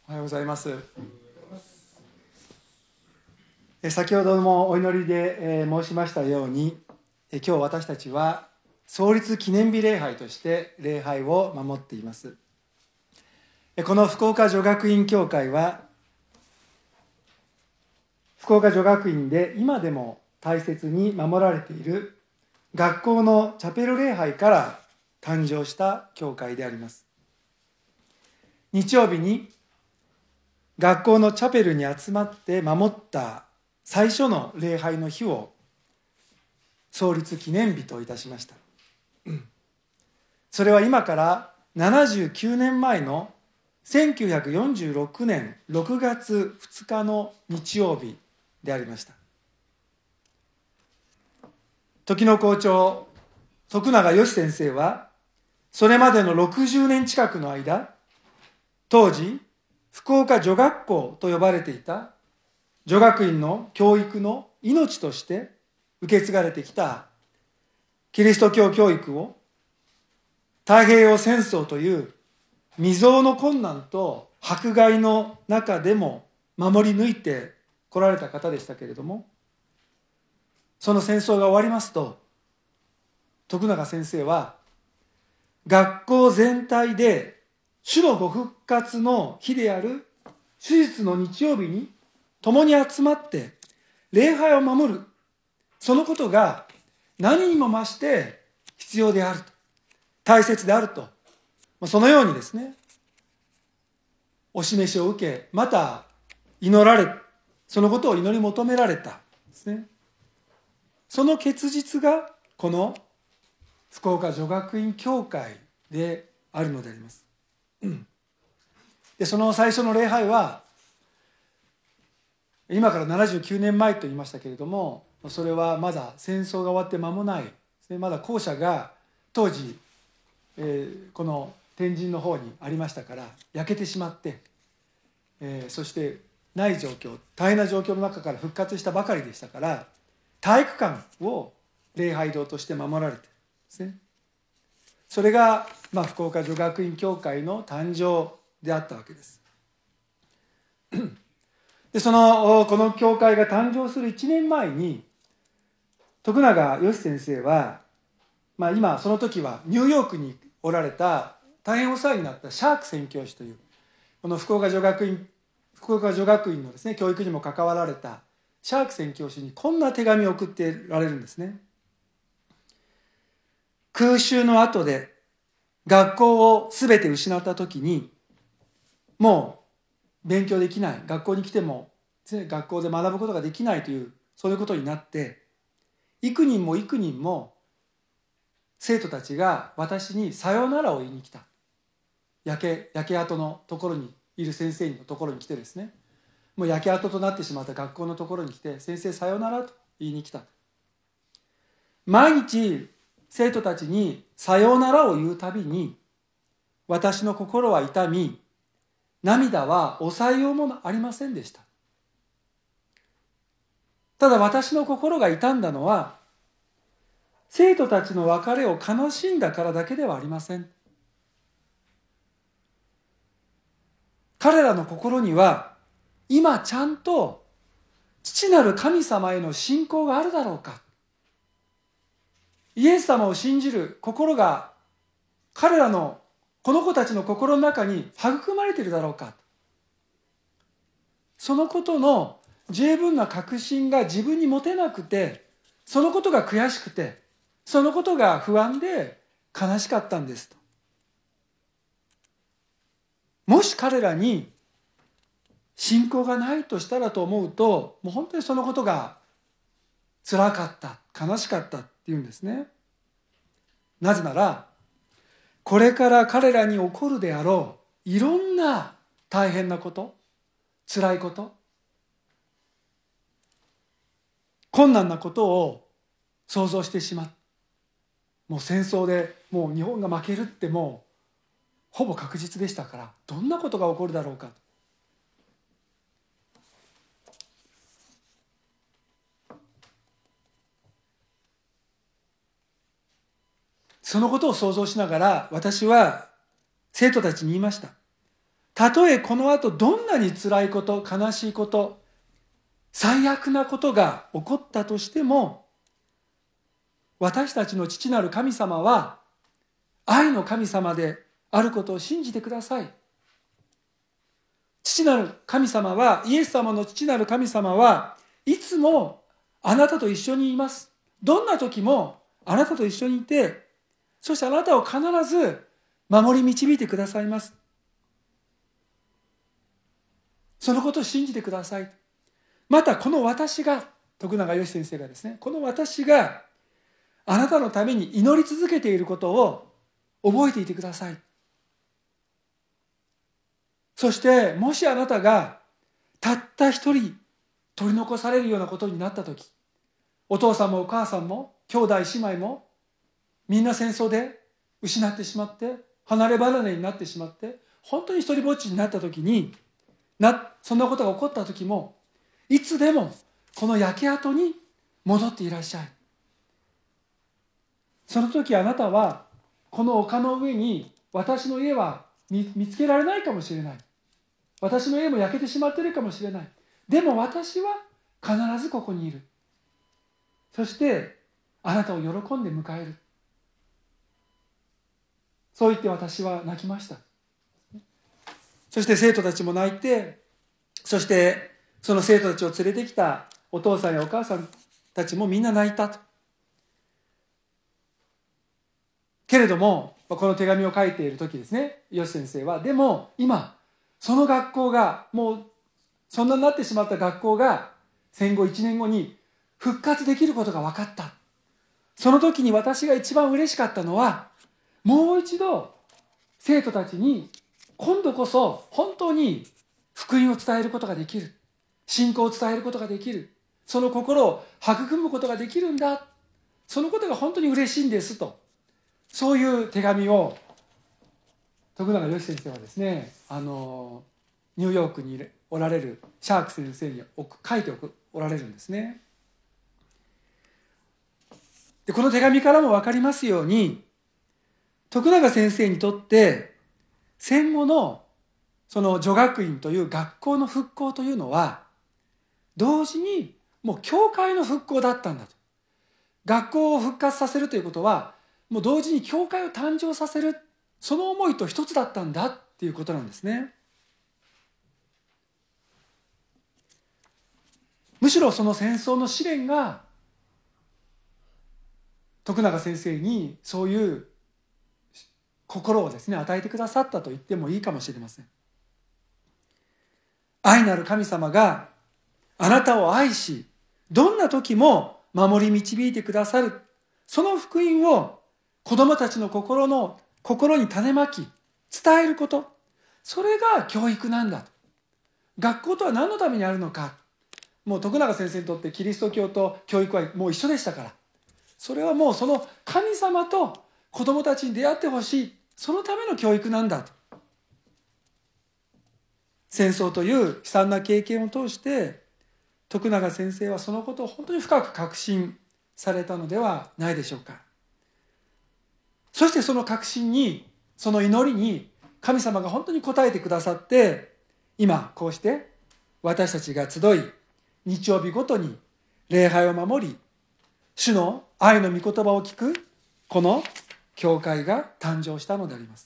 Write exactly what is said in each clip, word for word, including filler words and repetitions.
おはようございます。先ほどもお祈りで申しましたように、今日私たちは創立記念日礼拝として礼拝を守っています。この福岡女学院教会は、福岡女学院で今でも大切に守られている学校のチャペル礼拝から誕生した教会であります。日曜日に学校のチャペルに集まって守った最初の礼拝の日を創立記念日といたしました。それは今からななじゅうきゅうねんまえのせんきゅうひゃくよんじゅうろくねんろくがつふつかの日曜日でありました。時の校長徳永義先生はそれまでのろくじゅうねん近くの間、当時福岡女学校と呼ばれていた女学院の教育の命として受け継がれてきたキリスト教教育を太平洋戦争という未曾有の困難と迫害の中でも守り抜いてこられた方でしたけれども、その戦争が終わりますと、徳永先生は学校全体で主のご復活の日である主日の日曜日に共に集まって礼拝を守る、そのことが何にも増して必要であると、大切であると、そのようにですね、お示しを受け、また祈られ、そのことを祈り求められたですね。その結実がこの福岡女学院教会であるのであります。でその最初の礼拝は今からななじゅうきゅうねんまえと言いましたけれども、それはまだ戦争が終わって間もないですね。まだ校舎が当時、えー、この天神の方にありましたから焼けてしまって、えー、そしてない状況、大変な状況の中から復活したばかりでしたから、体育館を礼拝堂として守られているんですね。それが、まあ、福岡女学院教会の誕生であったわけです。でそのこの教会が誕生するいちねんまえに徳永義先生は、まあ、今その時はニューヨークにおられた大変お世話になったシャーク宣教師というこの福岡女学院福岡女学院のですね教育にも関わられたシャーク宣教師にこんな手紙を送ってられるんですね。空襲の後で学校を全て失った時にもう勉強できない、学校に来ても学校で学ぶことができないというそういうことになって、幾人も幾人も生徒たちが私にさよならを言いに来た。焼け焼け跡のところにいる先生のところに来てですね、もう焼け跡となってしまった学校のところに来て、先生さよならと言いに来た。毎日生徒たちにさよならを言うたびに私の心は痛み、涙は抑えようもありませんでした。ただ私の心が痛んだのは生徒たちの別れを悲しんだからだけではありません。彼らの心には今ちゃんと父なる神様への信仰があるだろうか、イエス様を信じる心が彼らのこの子たちの心の中に育まれているだろうか、そのことの十分な確信が自分に持てなくて、そのことが悔しくて、そのことが不安で悲しかったんですと。もし彼らに信仰がないとしたらと思うと、もう本当にそのことが辛かった、悲しかったっていうんですね。なぜならこれから彼らに起こるであろういろんな大変なこと、辛いこと、困難なことを想像してしまう。もう戦争でもう日本が負けるってもうほぼ確実でしたから、どんなことが起こるだろうか。そのことを想像しながら私は生徒たちに言いました。 たとえこの後どんなに辛いこと、悲しいこと、最悪なことが起こったとしても、私たちの父なる神様は愛の神様であることを信じてください。父なる神様は、イエス様の父なる神様はいつもあなたと一緒にいます。どんな時もあなたと一緒にいて、そしてあなたを必ず守り導いてくださいます。そのことを信じてください。またこの私が、徳永義先生がですね、この私があなたのために祈り続けていることを覚えていてください。そしてもしあなたがたった一人取り残されるようなことになったとき、お父さんもお母さんも兄弟姉妹もみんな戦争で失ってしまって離れ離れになってしまって本当に一人ぼっちになったときになそんなことが起こったときもいつでもこの焼け跡に戻っていらっしゃい。その時あなたはこの丘の上に私の家は 見, 見つけられないかもしれない。私の家も焼けてしまっているかもしれない。でも私は必ずここにいる。そしてあなたを喜んで迎える。そう言って私は泣きました。そして生徒たちも泣いて、そしてその生徒たちを連れてきたお父さんやお母さんたちもみんな泣いたと。けれどもこの手紙を書いている時ですね、ヨシ先生はでも今その学校がもうそんなになってしまった学校が戦後いちねんごに復活できることが分かった。その時に私が一番嬉しかったのは、もう一度生徒たちに今度こそ本当に福音を伝えることができる、信仰を伝えることができる、その心を育むことができるんだ、そのことが本当に嬉しいんですと、そういう手紙を徳永義先生はですね、あのニューヨークにおられるシャーク先生に書いておられるんですね。でこの手紙からも分かりますように、徳永先生にとって戦後のその女学院という学校の復興というのは同時にもう教会の復興だったんだと。学校を復活させるということはもう同時に教会を誕生させる、その思いと一つだったんだっていうことなんですね。むしろその戦争の試練が徳永先生にそういう心をですね与えてくださったと言ってもいいかもしれません。愛なる神様があなたを愛し、どんな時も守り導いてくださる、その福音を子供たちの心の心に種まき伝えること、それが教育なんだと。学校とは何のためにあるのか、もう徳永先生にとってキリスト教と教育はもう一緒でしたから、それはもうその神様と子供たちに出会ってほしい、そのための教育なんだと。戦争という悲惨な経験を通して徳永先生はそのことを本当に深く確信されたのではないでしょうか。そしてその確信に、その祈りに神様が本当に応えてくださって、今こうして私たちが集い日曜日ごとに礼拝を守り、主の愛の御言葉を聞くこの教会が誕生したのであります。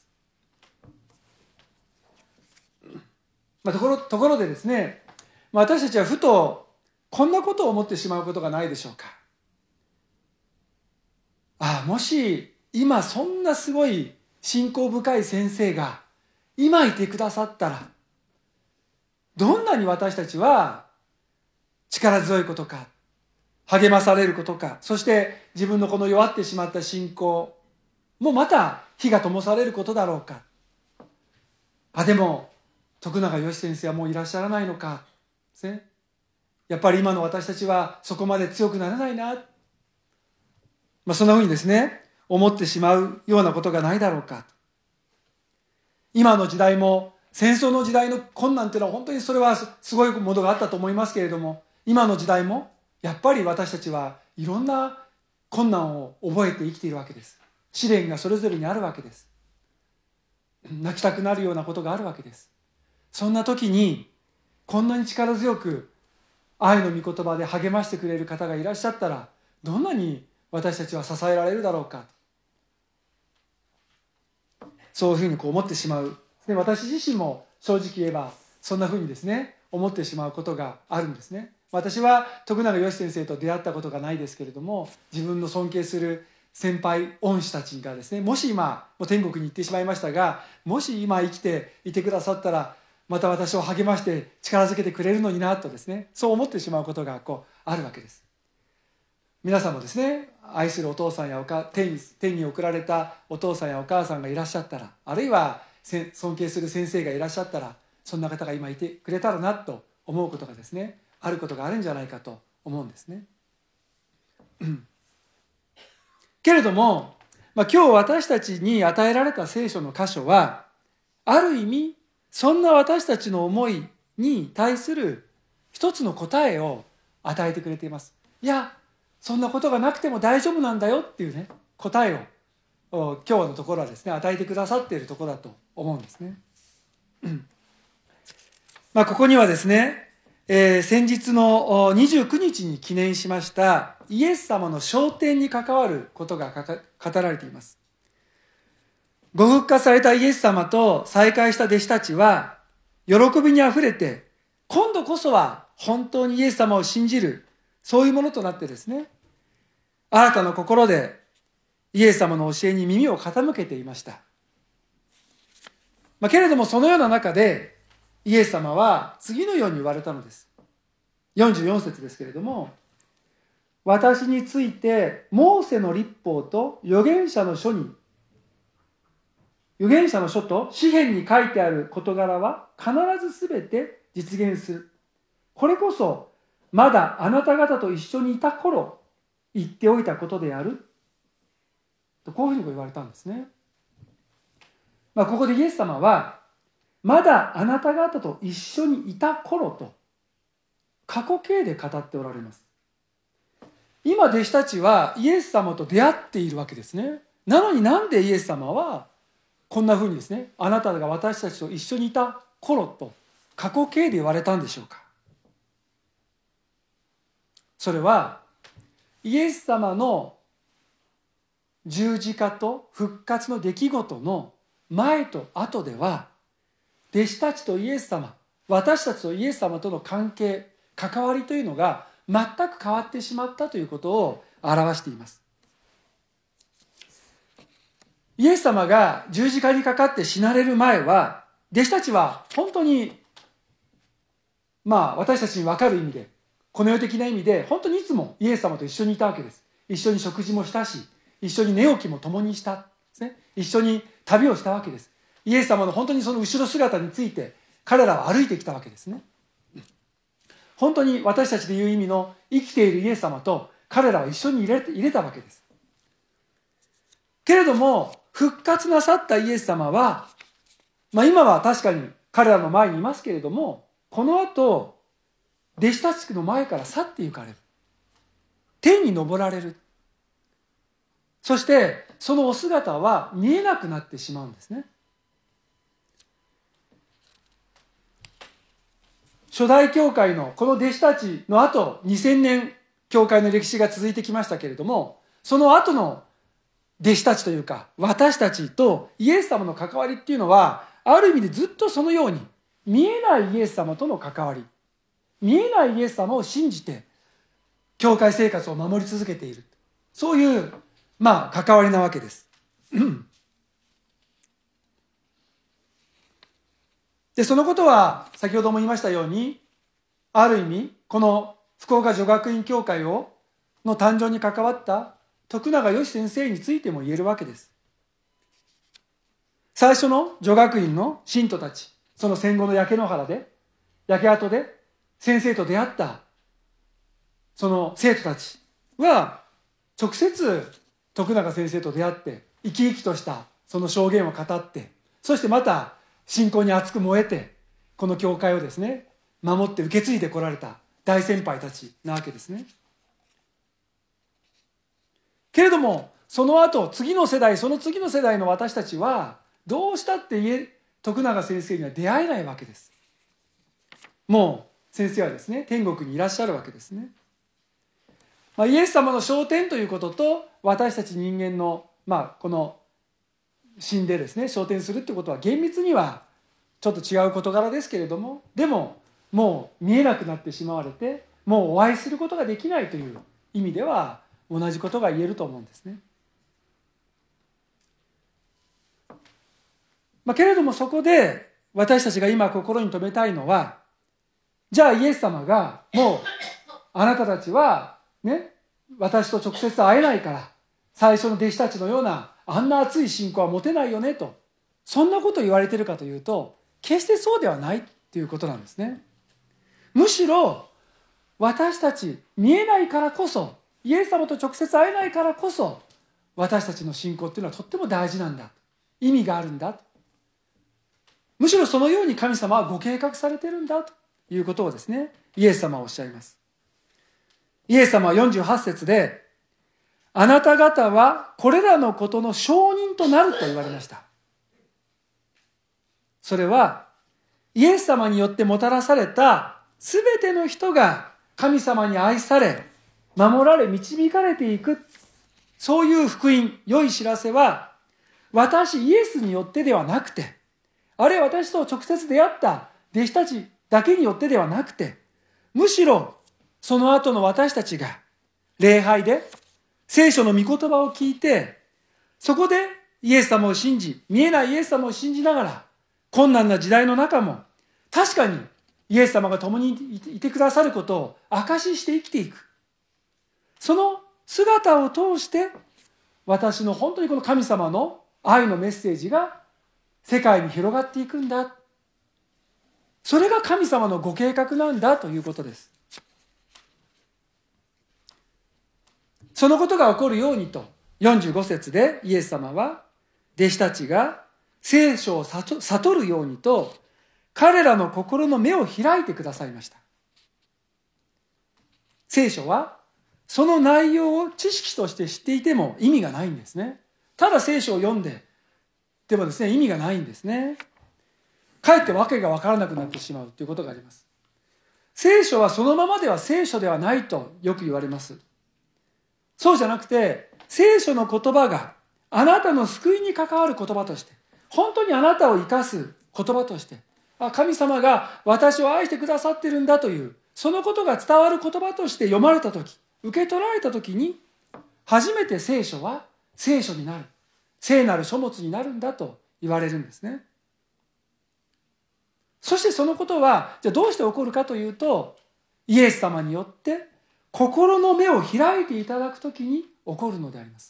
まあ、ところ、ところでですね、私たちはふとこんなことを思ってしまうことがないでしょうか。ああ、もし今そんなすごい信仰深い先生が今いてくださったら、どんなに私たちは力強いことか、励まされることか、そして自分のこの弱ってしまった信仰もまた火が灯されることだろうか。あ、でも徳永義先生はもういらっしゃらないのかですね。やっぱり今の私たちはそこまで強くならないな、まあ、そんなふうにですね思ってしまうようなことがないだろうか。今の時代も戦争の時代の困難というのは本当にそれはすごいものがあったと思いますけれども、今の時代もやっぱり私たちはいろんな困難を覚えて生きているわけです。試練がそれぞれにあるわけです。泣きたくなるようなことがあるわけです。 そんな時にこんなに力強く愛の御言葉で励ましてくれる方がいらっしゃったら、どんなに私たちは支えられるだろうか、そういうふうにこう思ってしまう。で、私自身も正直言えばそんなふうにですね思ってしまうことがあるんですね。私は徳永義先生と出会ったことがないですけれども、自分の尊敬する先輩恩師たちがですね、もし今もう天国に行ってしまいましたが、もし今生きていてくださったらまた私を励まして力づけてくれるのになとですね、そう思ってしまうことがこうあるわけです。皆さんもですね、愛するお父さんやおか天に天に送られたお父さんやお母さんがいらっしゃったら、あるいは尊敬する先生がいらっしゃったら、そんな方が今いてくれたらなと思うことがですね、あることがあるんじゃないかと思うんですね。けれども、まあ、今日私たちに与えられた聖書の箇所は、ある意味そんな私たちの思いに対する一つの答えを与えてくれています。いや、そんなことがなくても大丈夫なんだよっていうね、答えを今日のところはですね与えてくださっているところだと思うんですね。まあ、ここにはですね、えー、先日のにじゅうくにちに記念しましたイエス様の昇天に関わることが語られています。ご復活されたイエス様と再会した弟子たちは喜びにあふれて、今度こそは本当にイエス様を信じる、そういうものとなってですね、新たな心でイエス様の教えに耳を傾けていました。まあ、けれどもそのような中でイエス様は次のように言われたのです。よんじゅうよん節ですけれども、私についてモーセの律法と預言者の書に預言者の書と詩篇に書いてある事柄は必ずすべて実現する。これこそまだあなた方と一緒にいた頃言っておいたことであると、こういうふうに言われたんですね。まあ、ここでイエス様はまだあなた方と一緒にいた頃と過去形で語っておられます。今弟子たちはイエス様と出会っているわけですね。なのになんでイエス様はこんなふうにですね、あなたが私たちと一緒にいた頃と過去形で言われたんでしょうか。それはイエス様の十字架と復活の出来事の前と後では、弟子たちとイエス様、私たちとイエス様との関係、関わりというのが全く変わってしまったということを表しています。イエス様が十字架にかかって死なれる前は、弟子たちは本当に、まあ私たちに分かる意味で、この世的な意味で本当にいつもイエス様と一緒にいたわけです。一緒に食事もしたし、一緒に寝起きも共にしたですね。一緒に旅をしたわけです。イエス様の本当にその後ろ姿について彼らは歩いてきたわけですね。本当に私たちでいう意味の生きているイエス様と彼らは一緒に入れ、入れたわけです。けれども復活なさったイエス様は、まあ、今は確かに彼らの前にいますけれども、この後弟子たちの前から去って行かれる、天に昇られる、そしてそのお姿は見えなくなってしまうんですね。初代教会のこの弟子たちの後にせんねん教会の歴史が続いてきましたけれども、その後の弟子たちというか私たちとイエス様の関わりっていうのは、ある意味でずっとそのように見えないイエス様との関わり、見えないイエス様を信じて教会生活を守り続けている、そういうまあ関わりなわけです。でそのことは先ほども言いましたように、ある意味この福岡女学院教会をの誕生に関わった徳永義先生についても言えるわけです。最初の女学院の信徒たち、その戦後の焼け野原で焼け跡で先生と出会ったその生徒たちは直接徳永先生と出会って生き生きとしたその証言を語って、そしてまた信仰に熱く燃えてこの教会をですね守って受け継いでこられた大先輩たちなわけですね。けれどもその後次の世代、その次の世代の私たちはどうしたって徳永先生には出会えないわけです。 もう先生はですね、天国にいらっしゃるわけですね。まあ、イエス様の昇天ということと、私たち人間の、まあ、この死んでですね、昇天するってことは厳密にはちょっと違う事柄ですけれども、でももう見えなくなってしまわれて、もうお会いすることができないという意味では同じことが言えると思うんですね。まあ、けれどもそこで私たちが今心に留めたいのは、じゃあイエス様がもうあなたたちはね、私と直接会えないから最初の弟子たちのようなあんな熱い信仰は持てないよねと、そんなことを言われているかというと、決してそうではないということなんですね。むしろ私たち見えないからこそ、イエス様と直接会えないからこそ、私たちの信仰っていうのはとっても大事なんだ、意味があるんだ、むしろそのように神様はご計画されているんだということをですね、イエス様はおっしゃいます。イエス様はよんじゅうはち節で、あなた方はこれらのことの証人となると言われました。それはイエス様によってもたらされたすべての人が神様に愛され、守られ、導かれていく、そういう福音、良い知らせは、私イエスによってではなくて、あるいは私と直接出会った弟子たちだけによってではなくて、むしろその後の私たちが礼拝で聖書の御言葉を聞いて、そこでイエス様を信じ、見えないイエス様を信じながら、困難な時代の中も確かにイエス様が共にいてくださることを証しして生きていく。その姿を通して私の本当にこの神様の愛のメッセージが世界に広がっていくんだ。それが神様のご計画なんだということです。そのことが起こるようにとよんじゅうご節でイエス様は弟子たちが聖書を悟るようにと彼らの心の目を開いてくださいました。聖書はその内容を知識として知っていても意味がないんですね。ただ聖書を読んででもですね、意味がないんですね。かえって訳が分からなくなってしまうということがあります。聖書はそのままでは聖書ではないとよく言われます。そうじゃなくて、聖書の言葉があなたの救いに関わる言葉として、本当にあなたを生かす言葉として、神様が私を愛してくださっているんだという、そのことが伝わる言葉として読まれたとき、受け取られたときに、初めて聖書は聖書になる。聖なる書物になるんだと言われるんですね。そしてそのことは、じゃあどうして起こるかというと、イエス様によって心の目を開いていただくときに起こるのであります。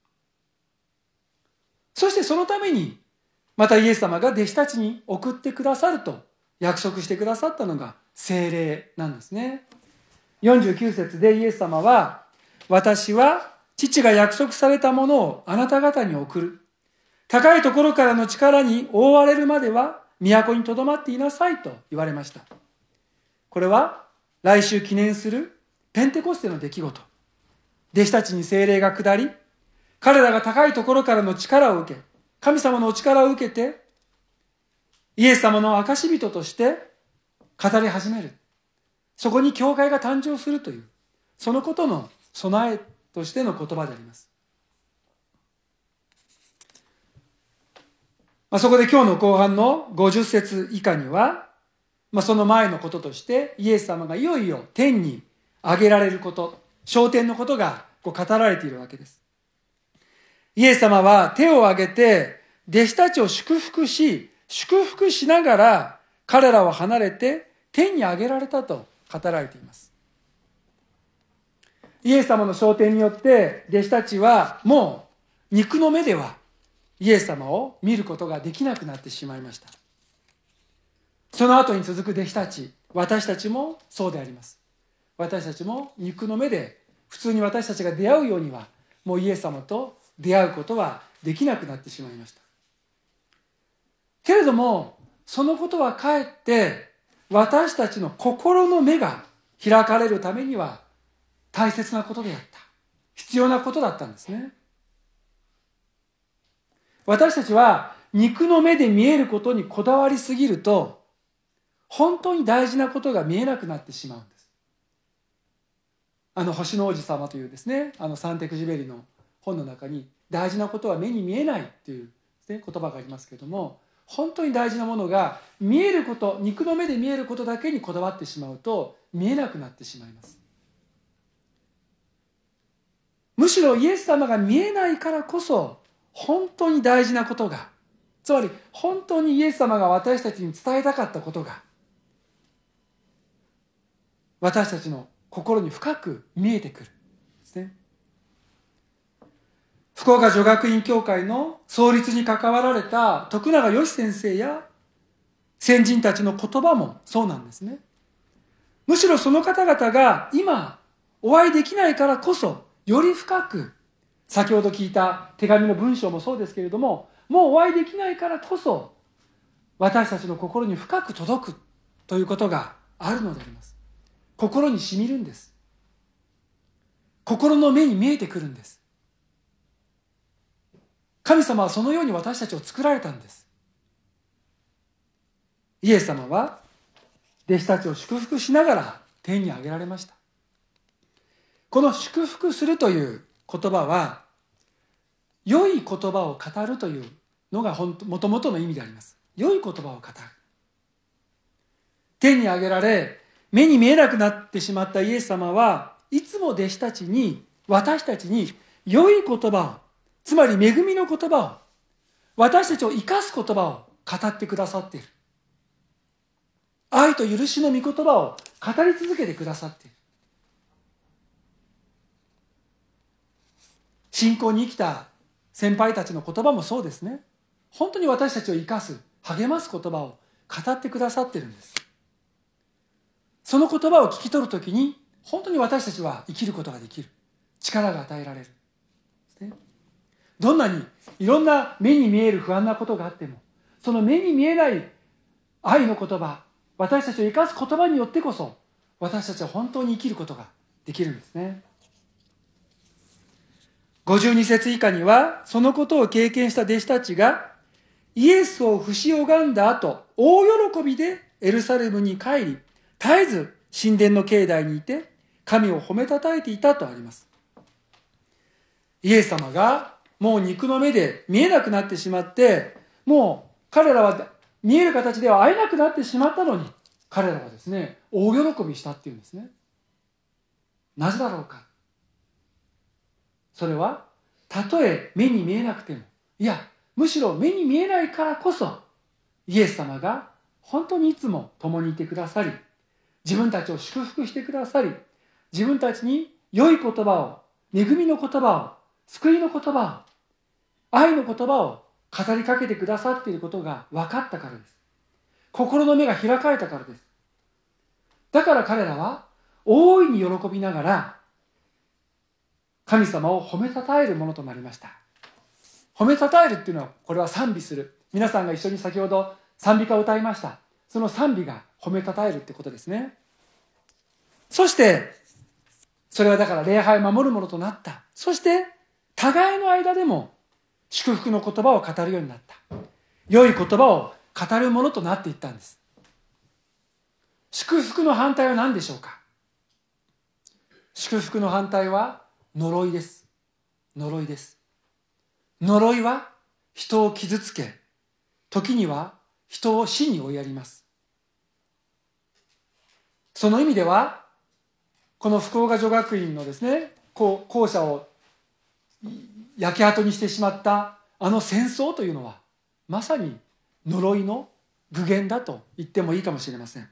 そしてそのために、またイエス様が弟子たちに送ってくださると約束してくださったのが聖霊なんですね。よんじゅうきゅう節でイエス様は、私は父が約束されたものをあなた方に送る。高いところからの力に覆われるまでは都にとどまっていなさいと言われました。これは来週記念するペンテコステの出来事。弟子たちに聖霊が下り、彼らが高いところからの力を受け、神様のお力を受けて、イエス様の証人として語り始める。そこに教会が誕生するという、そのことの備えとしての言葉であります。まあ、そこで今日の後半のごじゅう節以下には、まあ、その前のこととしてイエス様がいよいよ天に上げられること、昇天のことがこう語られているわけです。イエス様は手を挙げて弟子たちを祝福し、祝福しながら彼らを離れて天に上げられたと語られています。イエス様の昇天によって弟子たちはもう肉の目ではイエス様を見ることができなくなってしまいました。その後に続く弟子たち、私たちもそうであります。私たちも肉の目で普通に私たちが出会うようにはもうイエス様と出会うことはできなくなってしまいました。けれどもそのことはかえって私たちの心の目が開かれるためには大切なことであった。必要なことだったんですね。私たちは肉の目で見えることにこだわりすぎると、 本当に大事なことが見えなくなってしまうんです。あの星の王子様というですね、あのサンテクジュベリの本の中に、大事なことは目に見えないっていうですね、言葉がありますけれども、本当に大事なものが見えること、肉の目で見えることだけにこだわってしまうと見えなくなってしまいます。むしろイエス様が見えないからこそ本当に大事なことが、つまり本当にイエス様が私たちに伝えたかったことが、私たちの心に深く見えてくるですね。福岡女学院教会の創立に関わられた徳永義先生や先人たちの言葉もそうなんですね。むしろその方々が今お会いできないからこそ、より深く、先ほど聞いた手紙の文章もそうですけれども、もうお会いできないからこそ私たちの心に深く届くということがあるのであります。心に染みるんです。心の目に見えてくるんです。神様はそのように私たちを作られたんです。イエス様は弟子たちを祝福しながら天に上げられました。この祝福するという言葉は、良い言葉を語るというのがもともとの意味であります。良い言葉を語る。天に上げられ、目に見えなくなってしまったイエス様はいつも弟子たちに、私たちに良い言葉を、つまり恵みの言葉を、私たちを生かす言葉を語ってくださっている。愛と許しの御言葉を語り続けてくださっている。信仰に生きた先輩たちの言葉もそうですね。本当に私たちを生かす、励ます言葉を語ってくださっているんです。その言葉を聞き取るときに、本当に私たちは生きることができる。力が与えられる。どんなにいろんな目に見える不安なことがあっても、その目に見えない愛の言葉、私たちを生かす言葉によってこそ、私たちは本当に生きることができるんですね。ごじゅうに節以下には、そのことを経験した弟子たちが、イエスを不死拝んだ後、大喜びでエルサレムに帰り、絶えず神殿の境内にいて、神を褒めたたえていたとあります。イエス様がもう肉の目で見えなくなってしまって、もう彼らは見える形では会えなくなってしまったのに、彼らはですね、大喜びしたっていうんですね。なぜだろうか。それは、たとえ目に見えなくても、いや、むしろ目に見えないからこそ、イエス様が本当にいつも共にいてくださり、自分たちを祝福してくださり、自分たちに良い言葉を、恵みの言葉を、救いの言葉を、愛の言葉を語りかけてくださっていることが分かったからです。心の目が開かれたからです。だから彼らは大いに喜びながら神様を褒めたたえるものとなりました。褒めたたえるっていうのは、これは賛美する。皆さんが一緒に先ほど賛美歌を歌いました。その賛美が褒めたたえるってことですね。そしてそれはだから礼拝を守るものとなった。そして互いの間でも祝福の言葉を語るようになった。良い言葉を語るものとなっていったんです。祝福の反対は何でしょうか。祝福の反対は呪いです。呪いです。呪いは人を傷つけ、時には人を死に追いやります。その意味では、この福岡女学院のですね、校舎を焼け跡にしてしまったあの戦争というのは、まさに呪いの具現だと言ってもいいかもしれません。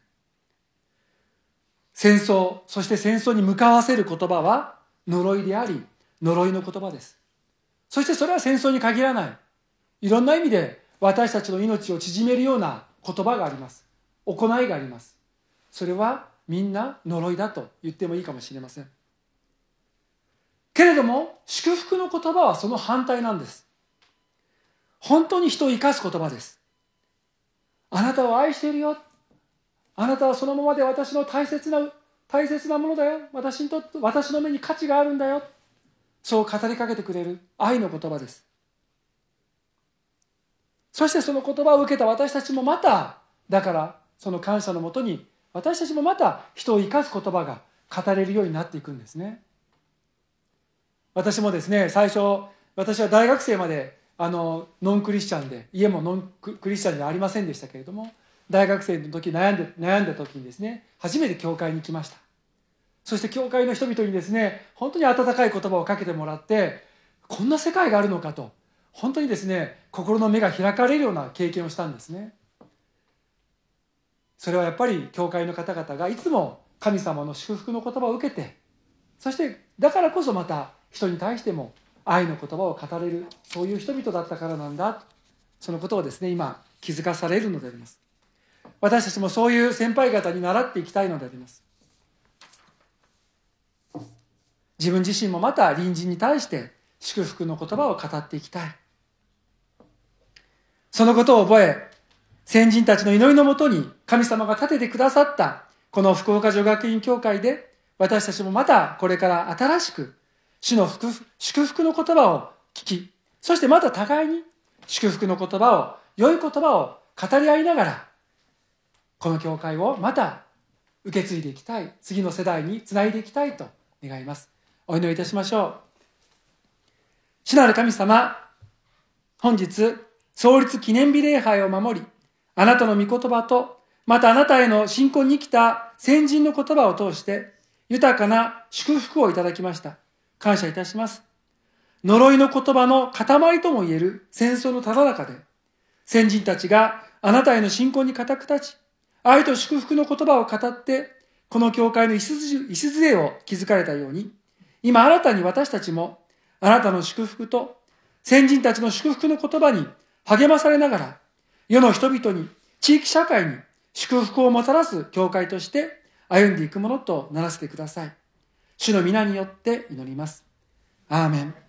戦争、そして戦争に向かわせる言葉は呪いであり、呪いの言葉です。そしてそれは戦争に限らない。いろんな意味で私たちの命を縮めるような言葉があります。行いがあります。それはみんな呪いだと言ってもいいかもしれません。けれども、祝福の言葉はその反対なんです。本当に人を生かす言葉です。あなたを愛しているよ。あなたはそのままで私の大切な、大切なものだよ。私にとって、私の目に価値があるんだよ。そう語りかけてくれる愛の言葉です。そしてその言葉を受けた私たちもまた、だからその感謝のもとに私たちもまた人を生かす言葉が語れるようになっていくんですね。私もですね、最初私は大学生まであのノンクリスチャンで、家もノンクリスチャンではありませんでしたけれども、大学生の時悩んで悩んだ時にですね、初めて教会に来ました。そして教会の人々にですね、本当に温かい言葉をかけてもらって、こんな世界があるのかと、本当にですね、心の目が開かれるような経験をしたんですね。それはやっぱり教会の方々がいつも神様の祝福の言葉を受けて、そしてだからこそまた人に対しても愛の言葉を語れる、そういう人々だったからなんだ、そのことをですね、今気づかされるのであります。私たちもそういう先輩方に習っていきたいのであります。自分自身もまた隣人に対して祝福の言葉を語っていきたい。そのことを覚え、先人たちの祈りのもとに神様が立ててくださったこの福岡女学院教会で、私たちもまたこれから新しく主の祝福の言葉を聞き、そしてまた互いに祝福の言葉を、良い言葉を語り合いながら、この教会をまた受け継いでいきたい、次の世代につないでいきたいと願います。お祈りいたしましょう。主なる神様、本日創立記念日礼拝を守り、あなたの御言葉と、またあなたへの信仰に生きた先人の言葉を通して豊かな祝福をいただきました。感謝いたします。呪いの言葉の塊ともいえる戦争のただ中で、先人たちがあなたへの信仰に固く立ち、愛と祝福の言葉を語って、この教会の礎を築かれたように、今新たに私たちもあなたの祝福と先人たちの祝福の言葉に励まされながら、世の人々に、地域社会に祝福をもたらす教会として歩んでいくものとならせてください。主の皆によって祈ります。アーメン。